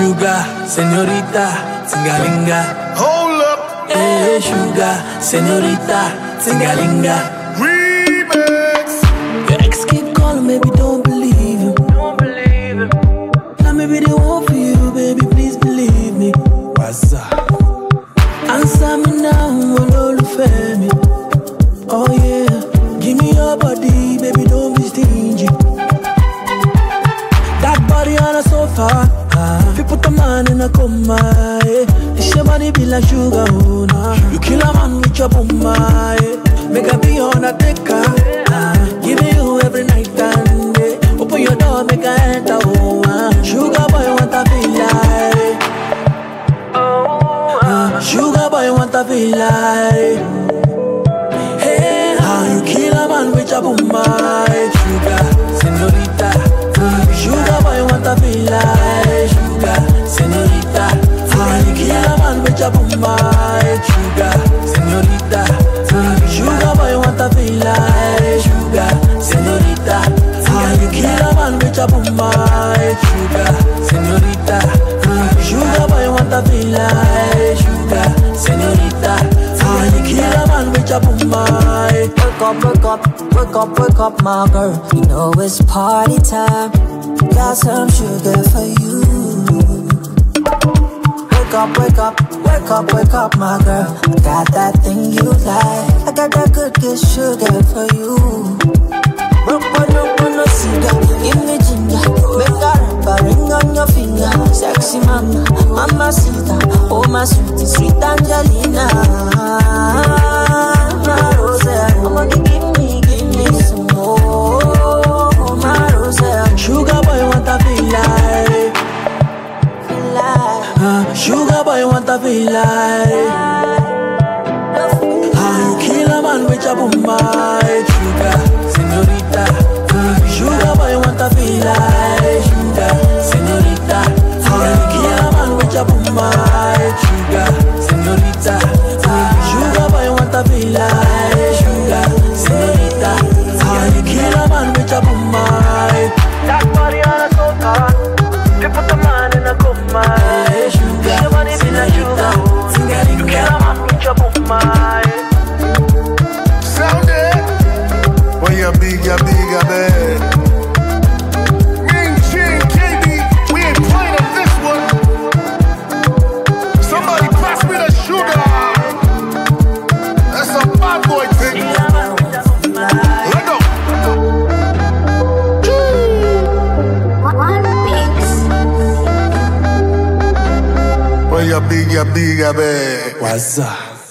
Sugar, señorita, tingalinga. Hold up. Hey, sugar, señorita, tingalinga. Remix. Your ex keep calling, baby, don't believe him. Now maybe they want for you, baby, please believe me. What's up? Answer me now, olólùfẹ́ mi. Oh yeah, give me your body, baby, don't be stingy. That body on a sofa, if you put the man in a coma, yeah. This your body be like sugar, oh nah. You kill a man with your bumma, yeah. Make a be on a decker, giving you every night and day. Open your door, make a enter, oh sugar boy want to feel like, sugar boy want to feel like. Hey, how you kill a man with your bumma, sugar, señorita. Sugar boy want to feel like, sugar, señorita. How you kill a man with your bumma, sugar, señorita. Sugar boy want to feel like, sugar, señorita. How you kill a man with your bumma, sugar, señorita. Sugar boy want to feel like, sugar, señorita. How you kill a man with your bumma. Wake up, my girl. You know it's party time. Got some sugar for you. Wake up, my girl. I got that thing you like. I got that good sugar for you. No cigar, give me ginger. Make a rapper ring on your finger. Sexy mama, mama sita. Oh my sweet Angelina. My Roselle, I'ma give me some more. Oh my Roselle. Sugar boy want to feel like, sugar boy want to feel like. How you kill a man with your bumma, sugar, señorita. Sugar boy want to feel like, sugar, señorita. How you kill a man with your bumma, sugar, señorita. Sugar boy want to feel like, sugar, señorita. How you kill a man with your bumma. That body on a sofa, you put the man in a coma. Sugar, your body be like sugar. You kill a man with your bumma. Sound it. When you're big, man. Ming Ching, KB, we ain't playing on this one. Somebody pass me the sugar. That's a bad boy thing. Let go. When you're big, man. What's up?